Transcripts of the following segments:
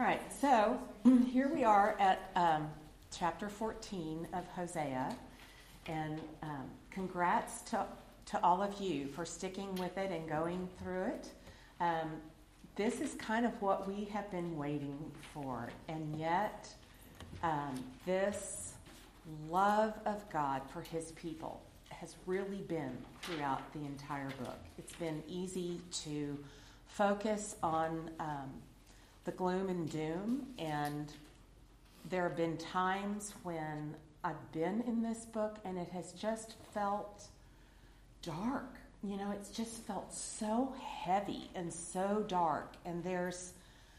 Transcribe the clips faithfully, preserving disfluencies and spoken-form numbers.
All right, so here we are at um, chapter fourteen of Hosea, and um, congrats to, to all of you for sticking with it and going through it. Um, this is kind of what we have been waiting for, and yet um, this love of God for his people has really been throughout the entire book. It's been easy to focus on um, the gloom and doom, and there have been times when I've been in this book and it has just felt dark. You know, it's just felt so heavy and so dark. And there's,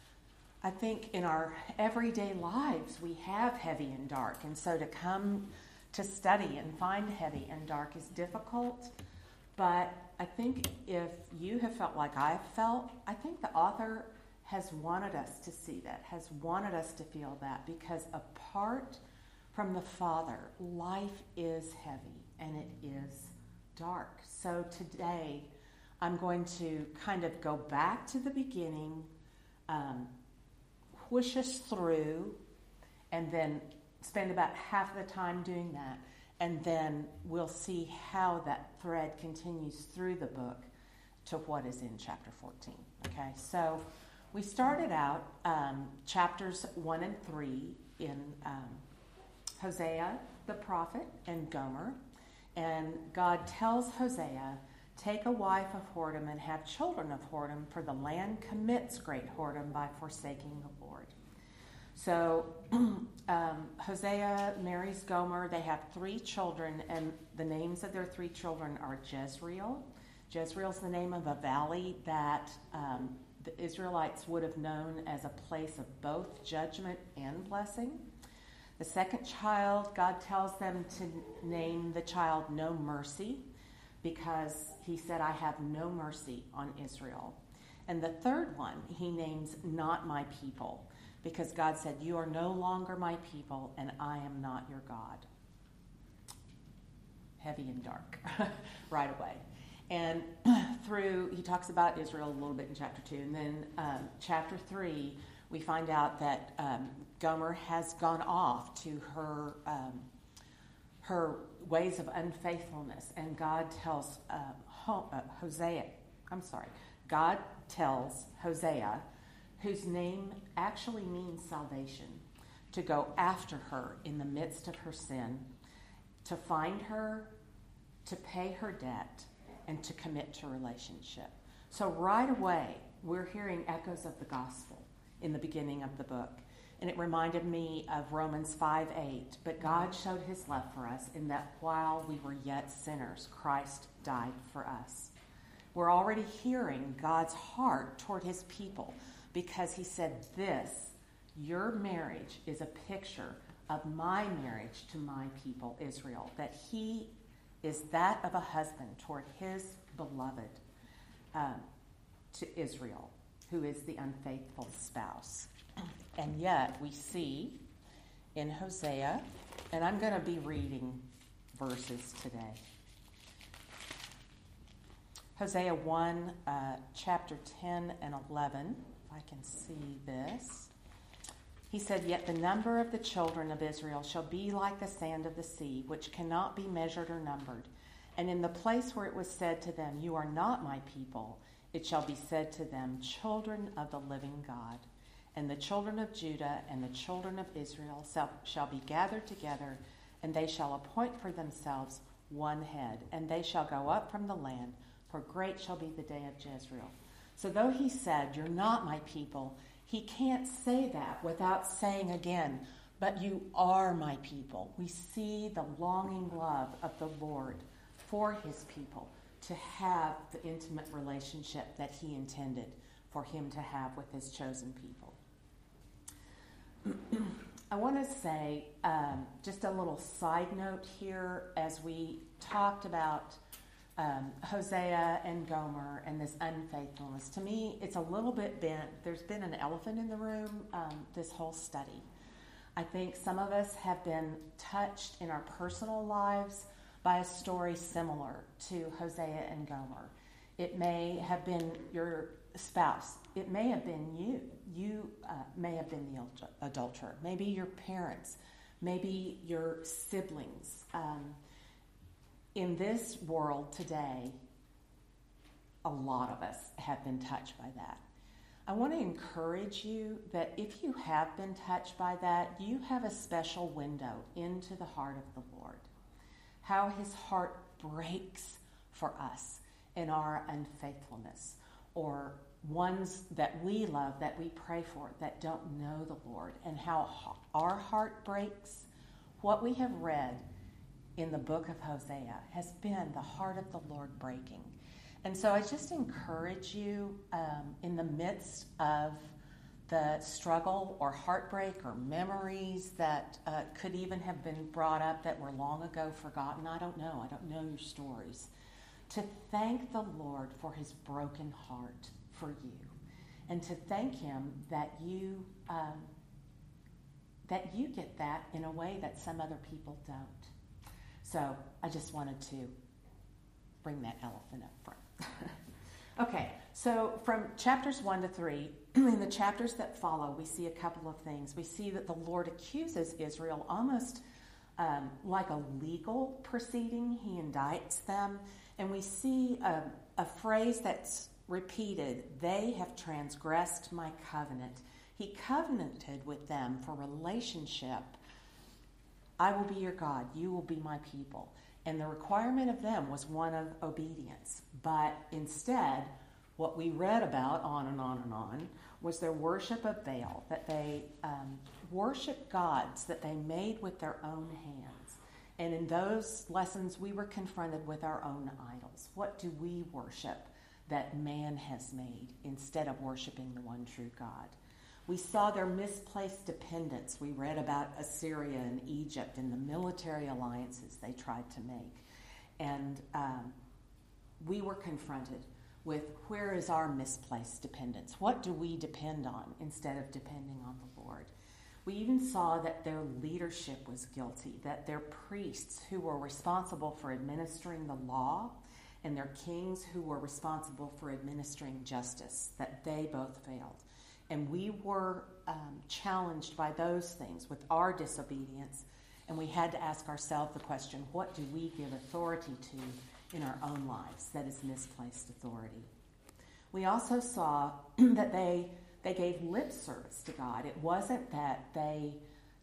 I think in our everyday lives, we have heavy and dark. And so to come to study and find heavy and dark is difficult. But I think if you have felt like I've felt, I think the author has wanted us to see that, has wanted us to feel that, because apart from the Father, life is heavy and it is dark. So today, I'm going to kind of go back to the beginning, um, push us through, and then spend about half the time doing that. And then we'll see how that thread continues through the book to what is in chapter fourteen. Okay, so we started out um, chapters one and three in um, Hosea the prophet and Gomer. And God tells Hosea, take a wife of whoredom and have children of whoredom, for the land commits great whoredom by forsaking the Lord. So um, Hosea marries Gomer. They have three children, and the names of their three children are Jezreel. Jezreel's the name of a valley that um, the Israelites would have known as a place of both judgment and blessing. The second child, God tells them to name the child No Mercy, because he said, I have no mercy on Israel. And the third one, he names Not My People, because God said, you are no longer my people, and I am not your God. Heavy and dark right away. And through, he talks about Israel a little bit in chapter two. And then um, chapter three, we find out that um, Gomer has gone off to her um, her ways of unfaithfulness. And God tells uh, Ho- uh, Hosea, I'm sorry, God tells Hosea, whose name actually means salvation, to go after her in the midst of her sin, to find her, to pay her debt, and to commit to relationship. So right away, we're hearing echoes of the gospel in the beginning of the book. And it reminded me of Romans five eight. But God showed his love for us in that while we were yet sinners, Christ died for us. We're already hearing God's heart toward his people, because he said this, your marriage is a picture of my marriage to my people, Israel, that he is that of a husband toward his beloved um, to Israel, who is the unfaithful spouse. And yet we see in Hosea, and I'm going to be reading verses today. Hosea one, uh, chapter ten and eleven, if I can see this. He said, yet the number of the children of Israel shall be like the sand of the sea, which cannot be measured or numbered. And in the place where it was said to them, you are not my people, it shall be said to them, children of the living God. And the children of Judah and the children of Israel shall be gathered together, and they shall appoint for themselves one head, and they shall go up from the land, for great shall be the day of Jezreel. So though he said, you're not my people, he can't say that without saying again, but you are my people. We see the longing love of the Lord for his people to have the intimate relationship that he intended for him to have with his chosen people. I want to say um, just a little side note here as we talked about Um, Hosea and Gomer and this unfaithfulness. To me, it's a little bit bent. There's been an elephant in the room um, this whole study. I think some of us have been touched in our personal lives by a story similar to Hosea and Gomer. It may have been your spouse. It may have been you. You uh, may have been the adulterer. Maybe your parents. Maybe your siblings. Um, in this world today, a lot of us have been touched by that. I want to encourage you that if you have been touched by that, you have a special window into the heart of the Lord. How his heart breaks for us in our unfaithfulness, or ones that we love, that we pray for, that don't know the Lord, and how our heart breaks. What we have read in the book of Hosea has been the heart of the Lord breaking. And so I just encourage you um, in the midst of the struggle or heartbreak or memories that uh, could even have been brought up that were long ago forgotten. I don't know. I don't know your stories. To thank the Lord for his broken heart for you, and to thank him that you um, that you get that in a way that some other people don't. So I just wanted to bring that elephant up front. Okay, so from chapters one to three, in the chapters that follow, we see a couple of things. We see that the Lord accuses Israel almost um, like a legal proceeding. He indicts them. And we see a, a phrase that's repeated: they have transgressed my covenant. He covenanted with them for relationship. I will be your God. You will be my people. And the requirement of them was one of obedience. But instead, what we read about on and on and on was their worship of Baal, that they um, worshiped gods that they made with their own hands. And in those lessons, we were confronted with our own idols. What do we worship that man has made instead of worshiping the one true God? We saw their misplaced dependence. We read about Assyria and Egypt and the military alliances they tried to make. And um, we were confronted with, where is our misplaced dependence? What do we depend on instead of depending on the Lord? We even saw that their leadership was guilty, that their priests who were responsible for administering the law and their kings who were responsible for administering justice, that they both failed. And we were um, challenged by those things with our disobedience, and we had to ask ourselves the question, what do we give authority to in our own lives that is misplaced authority? We also saw that they they gave lip service to God. It wasn't that they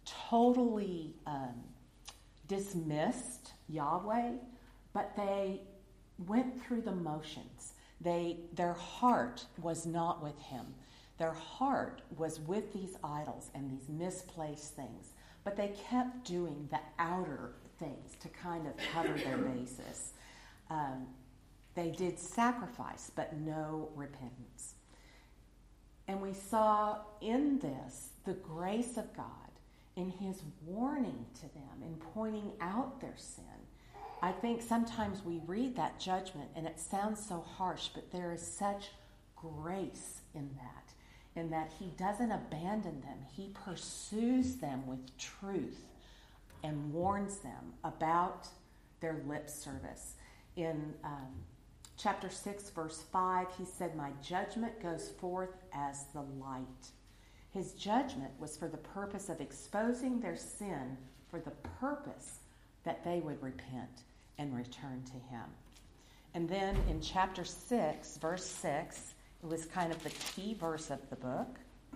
totally um, dismissed Yahweh, but they went through the motions. They their heart was not with him. Their heart was with these idols and these misplaced things. But they kept doing the outer things to kind of cover their basis. Um, they did sacrifice, but no repentance. And we saw in this the grace of God in his warning to them and pointing out their sin. I think sometimes we read that judgment and it sounds so harsh, but there is such grace in that. In that he doesn't abandon them. He pursues them with truth and warns them about their lip service. In um, chapter six, verse five, he said, my judgment goes forth as the light. His judgment was for the purpose of exposing their sin, for the purpose that they would repent and return to him. And then in chapter six, verse six, it was kind of the key verse of the book.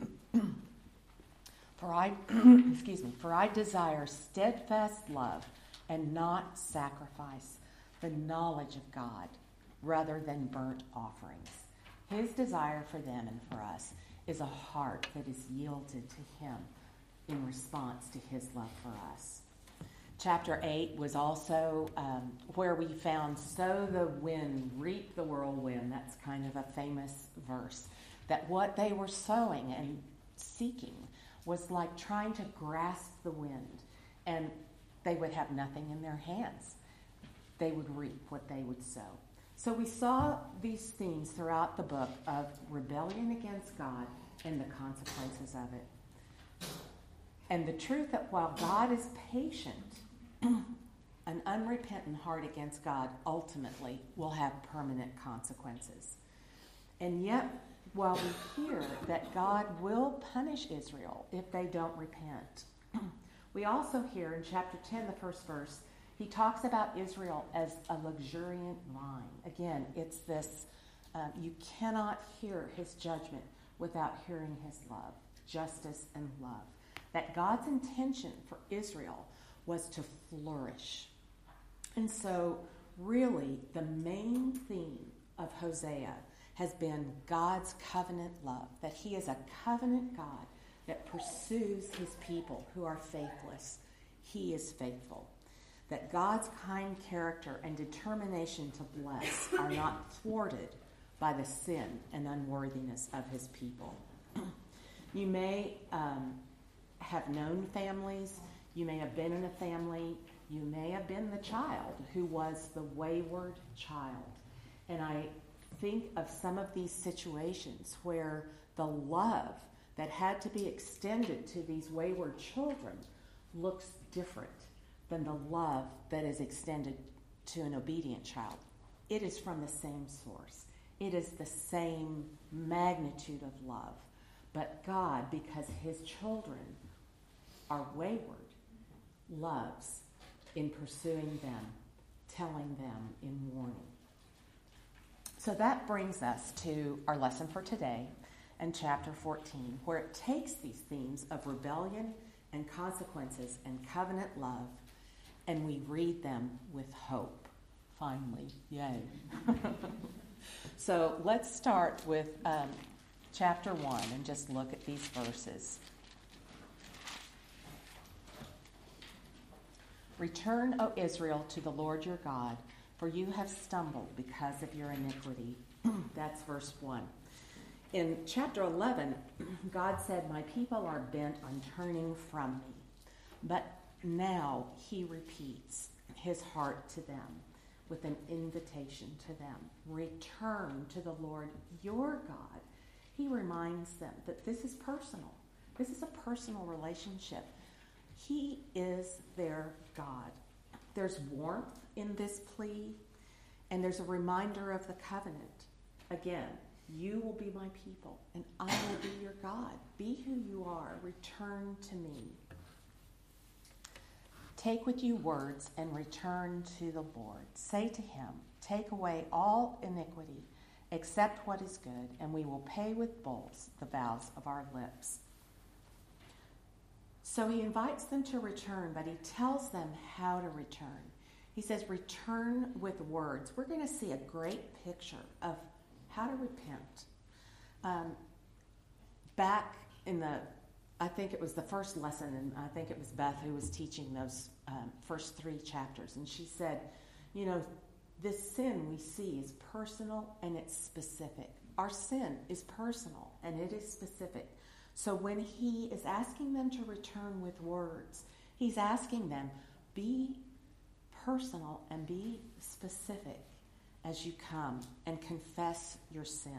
For I, excuse me, for I desire steadfast love and not sacrifice, the knowledge of God, rather than burnt offerings. His desire for them and for us is a heart that is yielded to him in response to his love for us. Chapter eight was also um, where we found, sow the wind, reap the whirlwind. That's kind of a famous verse. That what they were sowing and seeking was like trying to grasp the wind, and they would have nothing in their hands. They would reap what they would sow. So we saw these themes throughout the book of rebellion against God and the consequences of it. And the truth that while God is patient, an unrepentant heart against God ultimately will have permanent consequences. And yet, while we hear that God will punish Israel if they don't repent. We also hear in chapter ten, the first verse, he talks about Israel as a luxuriant vine. Again, it's this, uh, you cannot hear his judgment without hearing his love, justice and love. That God's intention for Israel was to flourish. And so, really, the main theme of Hosea has been God's covenant love, that he is a covenant God that pursues his people who are faithless. He is faithful. That God's kind character and determination to bless are not thwarted by the sin and unworthiness of his people. You may um, have known families. You may have been in a family. You may have been the child who was the wayward child. And I think of some of these situations where the love that had to be extended to these wayward children looks different than the love that is extended to an obedient child. It is from the same source. It is the same magnitude of love. But God, because his children are wayward, loves in pursuing them, telling them in warning. So that brings us to our lesson for today and chapter fourteen, where it takes these themes of rebellion and consequences and covenant love, and we read them with hope. Finally, yay. So let's start with um, chapter one and just look at these verses. Return, O Israel, to the Lord your God, for you have stumbled because of your iniquity. That's verse one. In chapter eleven, God said, my people are bent on turning from me. But now he repeats his heart to them with an invitation to them. Return to the Lord your God. He reminds them that this is personal. This is a personal relationship. He is their God. There's warmth in this plea, and there's a reminder of the covenant. Again, you will be my people, and I will be your God. Be who you are. Return to me. Take with you words and return to the Lord. Say to him, take away all iniquity, accept what is good, and we will pay with bulls the vows of our lips. So he invites them to return, but he tells them how to return. He says, return with words. We're going to see a great picture of how to repent. Um, back in the, I think it was the first lesson, and I think it was Beth who was teaching those um, first three chapters. And she said, you know, this sin we see is personal and it's specific. Our sin is personal and it is specific. So when he is asking them to return with words, he's asking them, be personal and be specific as you come and confess your sin.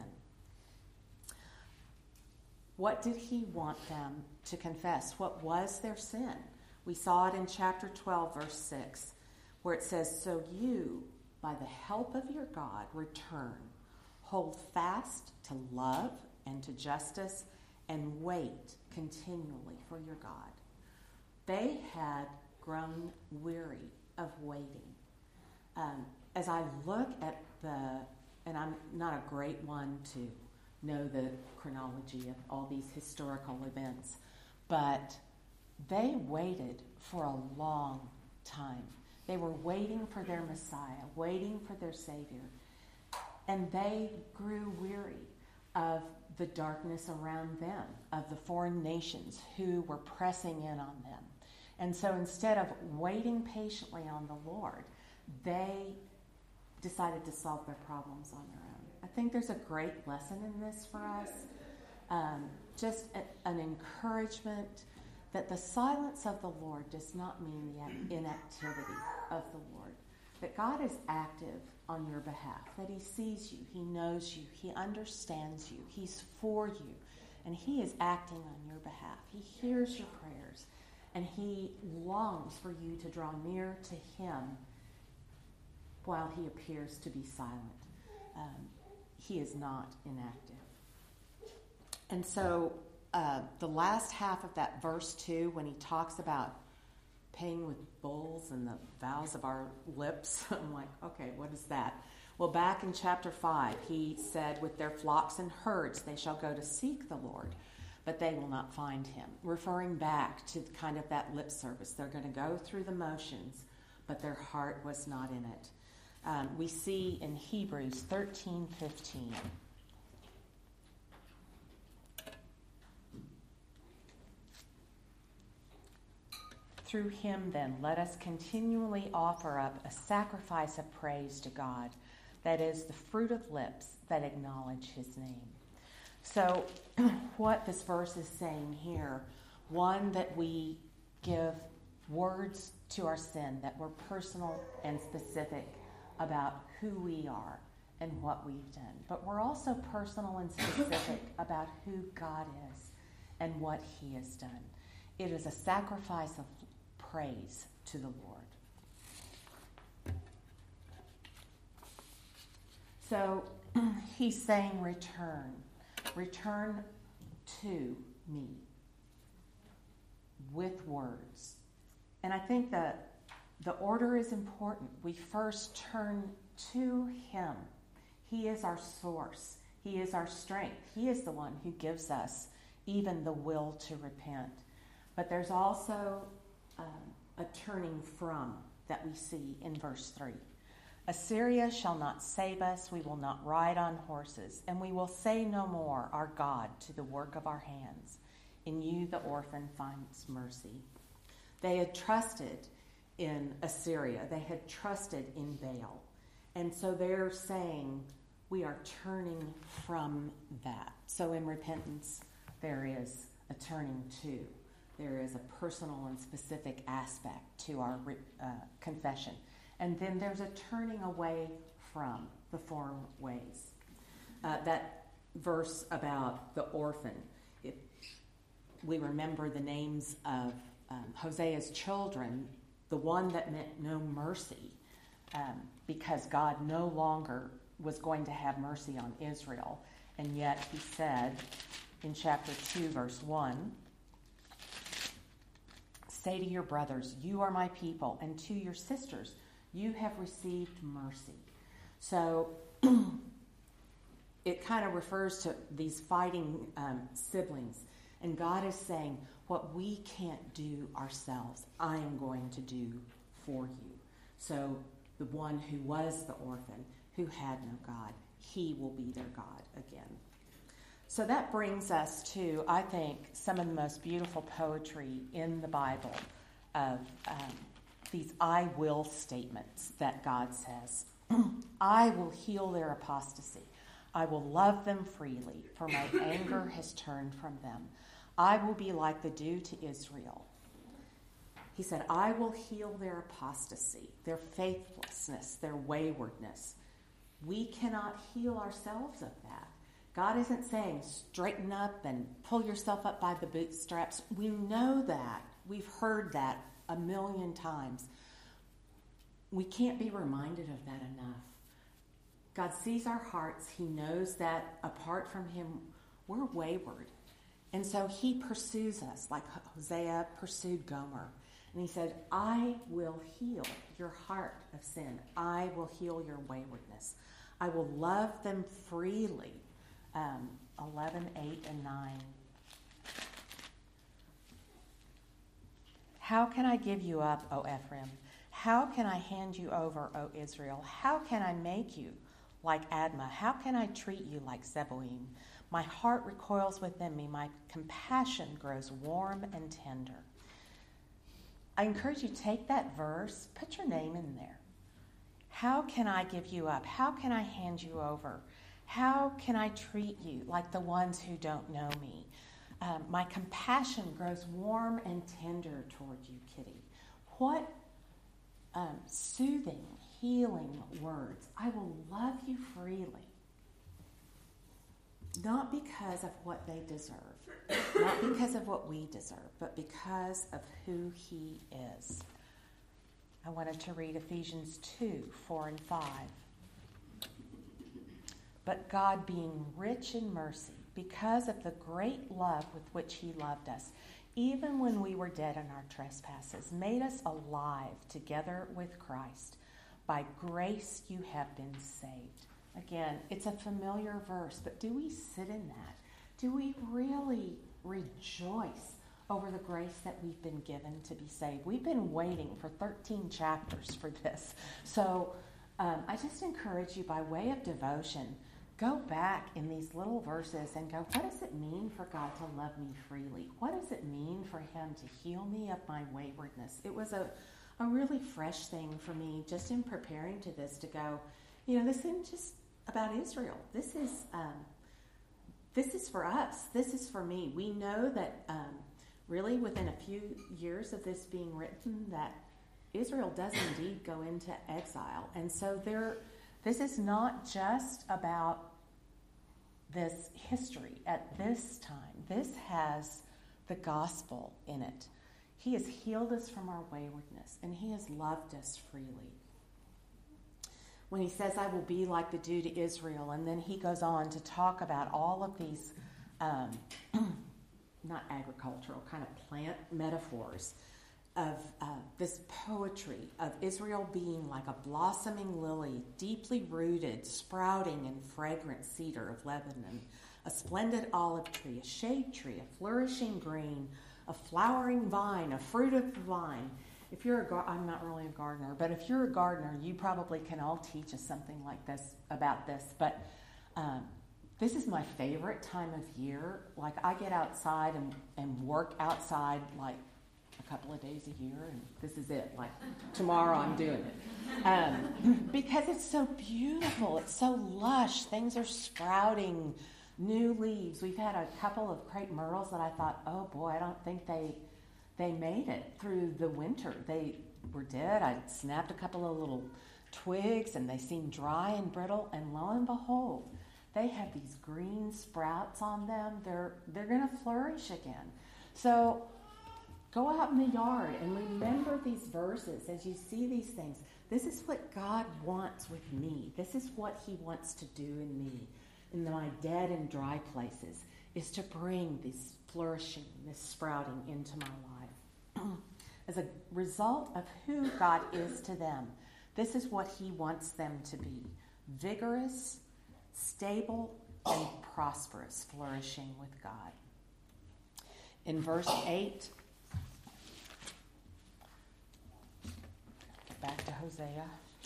What did he want them to confess? What was their sin? We saw it in chapter twelve, verse six, where it says, so you, by the help of your God, return, hold fast to love and to justice, and wait continually for your God. They had grown weary of waiting. Um, as I look at the, and I'm not a great one to know the chronology of all these historical events, but they waited for a long time. They were waiting for their Messiah, waiting for their Savior, and they grew weary of the darkness around them, of the foreign nations who were pressing in on them. And so instead of waiting patiently on the Lord, they decided to solve their problems on their own. I think there's a great lesson in this for us. Um, just a, an encouragement that the silence of the Lord does not mean the inactivity of the Lord. That God is active on your behalf, that he sees you, he knows you, he understands you, he's for you, and he is acting on your behalf. He hears your prayers, and he longs for you to draw near to him while he appears to be silent. Um, he is not inactive. And so uh, the last half of that verse two, when he talks about paying with bulls and the vows of our lips, I'm like, okay, what is that? Well, back in chapter five, he said, with their flocks and herds, they shall go to seek the Lord, but they will not find him, referring back to kind of that lip service. They're going to go through the motions, but their heart was not in it. Um, we see in Hebrews thirteen fifteen. Through him, then, let us continually offer up a sacrifice of praise to God, that is the fruit of lips that acknowledge his name. So what this verse is saying here, one, that we give words to our sin that were personal and specific about who we are and what we've done. But we're also personal and specific about who God is and what he has done. It is a sacrifice of praise to the Lord. So he's saying, return. Return to me with words. And I think that the order is important. We first turn to him. He is our source. He is our strength. He is the one who gives us even the will to repent. But there's also um, a turning from that we see in verse three. Assyria shall not save us. We will not ride on horses. And we will say no more, our God, to the work of our hands. In you the orphan finds mercy. They had trusted in Assyria. They had trusted in Baal. And so they're saying, we are turning from that. So in repentance, there is a turning to. There is a personal and specific aspect to our uh, confession. And then there's a turning away from the foreign ways. Uh, that verse about the orphan, it, we remember the names of um, Hosea's children, the one that meant no mercy, um, because God no longer was going to have mercy on Israel. And yet he said in chapter two, verse one, say to your brothers, you are my people, and to your sisters, you have received mercy. So it kind of refers to these fighting um, siblings. And God is saying, what we can't do ourselves, I am going to do for you. So the one who was the orphan, who had no God, he will be their God again. So that brings us to, I think, some of the most beautiful poetry in the Bible of um, these I will statements that God says. I will heal their apostasy. I will love them freely, for my anger has turned from them. I will be like the dew to Israel. He said, I will heal their apostasy, their faithlessness, their waywardness. We cannot heal ourselves of that. God isn't saying straighten up and pull yourself up by the bootstraps. We know that. We've heard that a million times. We can't be reminded of that enough. God sees our hearts. He knows that apart from him, we're wayward. And so he pursues us like Hosea pursued Gomer. And he said, I will heal your heart of sin. I will heal your waywardness. I will love them freely. Um, eleven, eight, and nine. How can I give you up, O Ephraim? How can I hand you over, O Israel? How can I make you like Admah? How can I treat you like Zeboim? My heart recoils within me. My compassion grows warm and tender. I encourage you to take that verse, put your name in there. How can I give you up? How can I hand you over? How can I treat you like the ones who don't know me? Um, my compassion grows warm and tender toward you, Kitty. What um, soothing, healing words. I will love you freely. Not because of what they deserve, not because of what we deserve, but because of who he is. I wanted to read Ephesians two, four and five. But God, being rich in mercy, because of the great love with which he loved us, even when we were dead in our trespasses, made us alive together with Christ. By grace you have been saved. Again, it's a familiar verse, but do we sit in that? Do we really rejoice over the grace that we've been given to be saved? We've been waiting for thirteen chapters for this. So um, I just encourage you, by way of devotion, go back in these little verses and go, what does it mean for God to love me freely? What does it mean for him to heal me of my waywardness? It was a, a really fresh thing for me just in preparing to this to go, you know, this isn't just about Israel. This is um, this is for us. This is for me. We know that um, really within a few years of this being written that Israel does indeed go into exile. And so there, this is not just about this history at this time. This has the gospel in it. He has healed us from our waywardness, and he has loved us freely. When he says, I will be like the dew to Israel, and then he goes on to talk about all of these, um, not agricultural, kind of plant metaphors of uh, this poetry of Israel being like a blossoming lily, deeply rooted, sprouting and fragrant cedar of Lebanon, a splendid olive tree, a shade tree, a flourishing green, a flowering vine, a fruit of the vine. If you're a gar- I'm not really a gardener, but if you're a gardener, you probably can all teach us something like this about this. But um, this is my favorite time of year. Like, I get outside and, and work outside like a couple of days a year, and this is it. Like, tomorrow I'm doing it. Um, because it's so beautiful. It's so lush. Things are sprouting, new leaves. We've had a couple of crepe myrtles that I thought, oh boy, I don't think they... They made it through the winter. They were dead. I snapped a couple of little twigs, and they seemed dry and brittle. And lo and behold, they have these green sprouts on them. They're they're going to flourish again. So go out in the yard and remember these verses as you see these things. This is what God wants with me. This is what he wants to do in me, in my dead and dry places, is to bring this flourishing, this sprouting into my life. As a result of who God is to them, this is what he wants them to be: vigorous, stable, and prosperous, flourishing with God. In verse eight, get back to Hosea.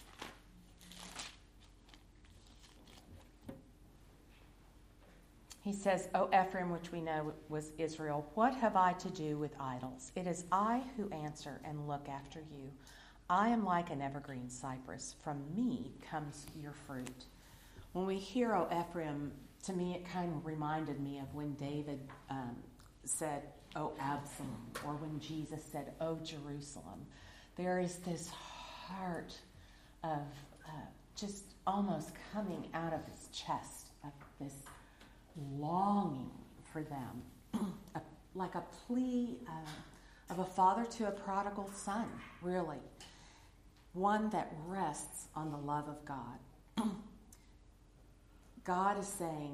He says, O Ephraim, which we know was Israel, what have I to do with idols? It is I who answer and look after you. I am like an evergreen cypress. From me comes your fruit. When we hear, O Ephraim, to me it kind of reminded me of when David um, said, O Absalom, or when Jesus said, O Jerusalem. There is this heart of uh, just almost coming out of his chest, of this longing for them, a, like a plea uh, of a father to a prodigal son, really. One that rests on the love of God. God is saying,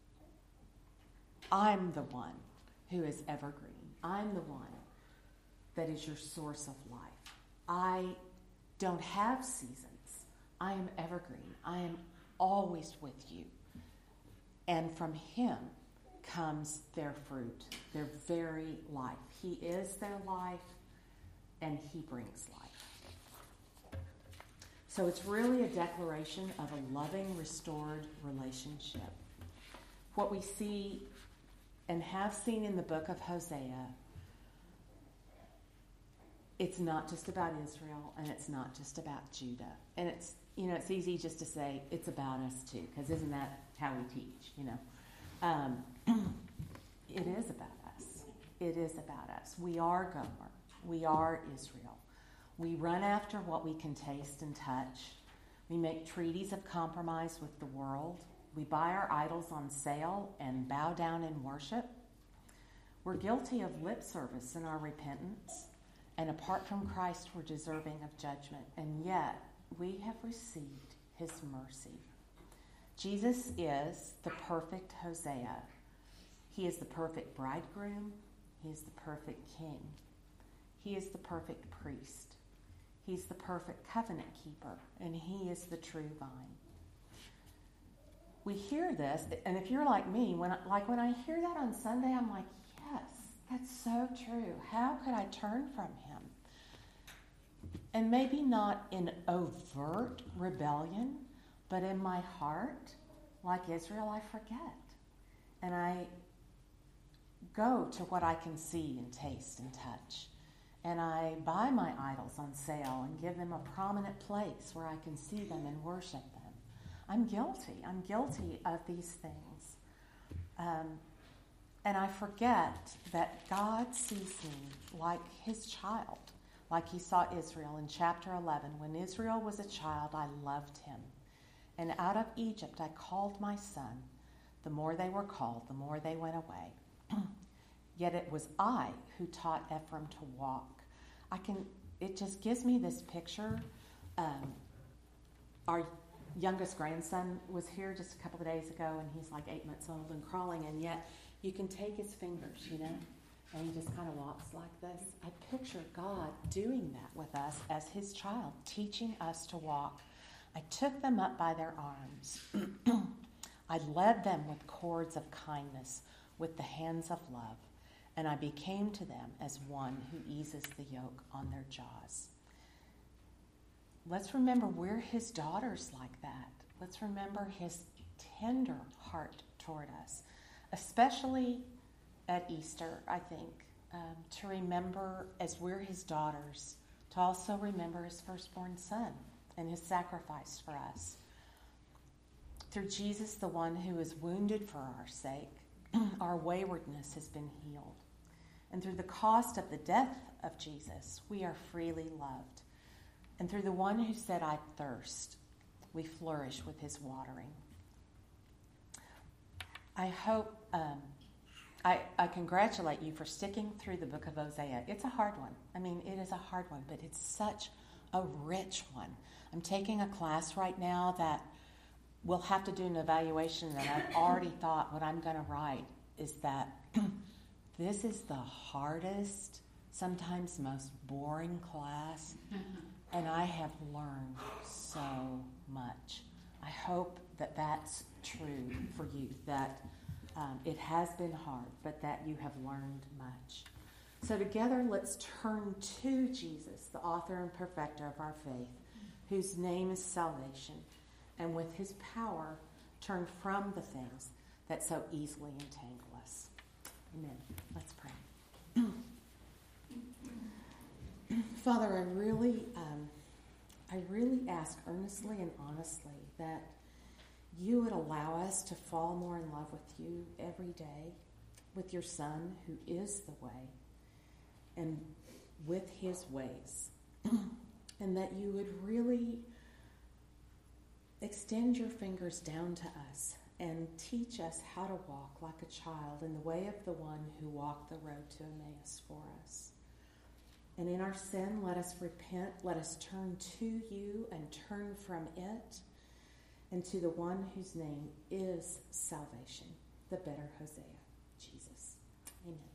I'm the one who is evergreen. I'm the one that is your source of life. I don't have seasons. I am evergreen. I am always with you. And from him comes their fruit, their very life. He is their life, and he brings life. So it's really a declaration of a loving, restored relationship. What we see and have seen in the book of Hosea, it's not just about Israel, and it's not just about Judah. And it's, you know, it's easy just to say it's about us too, because isn't that how we teach, you know? Um, it is about us. It is about us. We are Gomer. We are Israel. We run after what we can taste and touch. We make treaties of compromise with the world. We buy our idols on sale and bow down in worship. We're guilty of lip service in our repentance. And apart from Christ, we're deserving of judgment. And yet, we have received his mercy. Jesus is the perfect Hosea He is the perfect bridegroom. He is the perfect king. He is the perfect priest. He's the perfect covenant keeper, and he is the true vine. We hear this, and if you're like me, when I, like when I hear that on Sunday, I'm like, yes, that's so true. How could I turn from him? And maybe not in overt rebellion, but in my heart, like Israel, I forget. And I go to what I can see and taste and touch. And I buy my idols on sale and give them a prominent place where I can see them and worship them. I'm guilty. I'm guilty of these things. Um, and I forget that God sees me like his child, like he saw Israel in chapter eleven. When Israel was a child, I loved him. And out of Egypt I called my son. The more they were called, the more they went away. Yet it was I who taught Ephraim to walk. I can. It just gives me this picture. Um, our youngest grandson was here just a couple of days ago, and he's like eight months old and crawling, and yet you can take his fingers, you know, and he just kind of walks like this. I picture God doing that with us as his child, teaching us to walk. I took them up by their arms. I led them with cords of kindness, with the hands of love. And I became to them as one who eases the yoke on their jaws. Let's remember we're his daughters like that. Let's remember his tender heart toward us, especially at Easter, I think, um, to remember as we're his daughters, to also remember his firstborn son and his sacrifice for us. Through Jesus, the one who is wounded for our sake, our waywardness has been healed. And through the cost of the death of Jesus, we are freely loved. And through the one who said, I thirst, we flourish with his watering. I hope, um, I, I congratulate you for sticking through the book of Hosea. It's a hard one. I mean, it is a hard one, but it's such a rich one. I'm taking a class right now that we'll have to do an evaluation, and I've already thought what I'm going to write is that this is the hardest, sometimes most boring class, and I have learned so much. I hope that that's true for you, that um, it has been hard, but that you have learned much. So together, let's turn to Jesus, the author and perfecter of our faith, whose name is salvation, and with his power, turn from the things that so easily entangle us. Amen. Let's pray. Father, I really, um, I really ask earnestly and honestly that you would allow us to fall more in love with you every day, with your Son, who is the way, and with his ways, and that you would really extend your fingers down to us and teach us how to walk like a child in the way of the one who walked the road to Emmaus for us. And in our sin, let us repent, let us turn to you and turn from it, and to the one whose name is salvation, the better Hosea, Jesus. Amen.